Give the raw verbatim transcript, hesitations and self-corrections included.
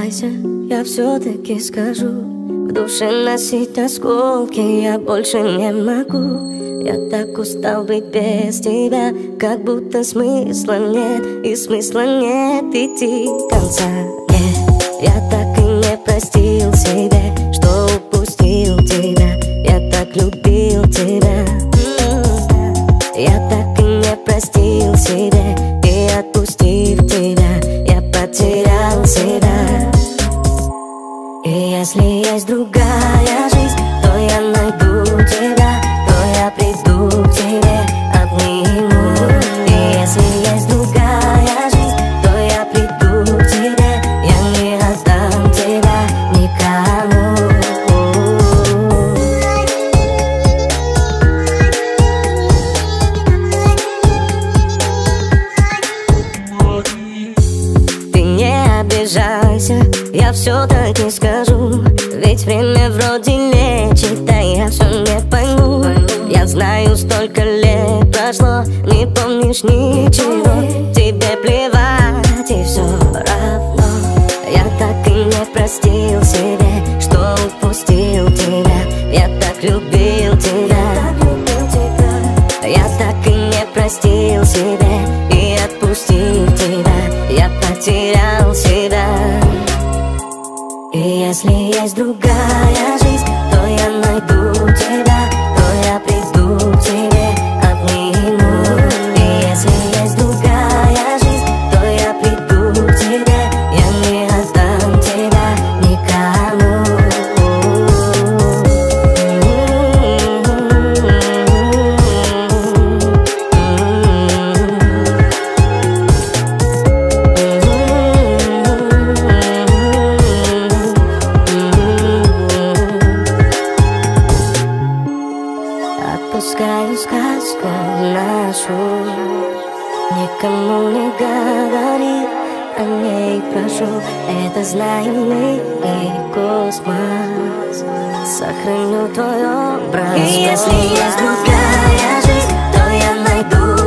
обижайся, я все-таки скажу. В душе носить осколки я больше не могу. Я так устал быть без тебя, как будто смысла нет, и смысла нет идти конца. Нет, я так и не простил себе, что упустил тебя. Я так любил тебя. Я так и не простил себе, и отпустив тебя, я потерял себя. И если есть другая жизнь, то я найду тебя, то я приду к тебе, обниму. И если есть другая жизнь, то я приду к тебе, я не отдам тебя никому. Ты не обижайся, я все-таки скажу, ведь время вроде лечит, а я все не пойму. Я знаю, столько лет прошло, не помнишь ничего. Тебе плевать и все равно. Я так и не простил себе, что упустил тебя. Я так любил тебя. Я так и не простил себе, и отпустив тебя, я потерял себя. И если есть другая жизнь, то я найду тебя, то я приду к тебе, обниму. И если есть другая жизнь, то я приду к тебе, я не отдам тебя никому. Отпускаю сказку нашу, никому не говори о ней, прошу. Это знаем мы и космос. Сохраню твой образ. И если есть другая жизнь, то я найду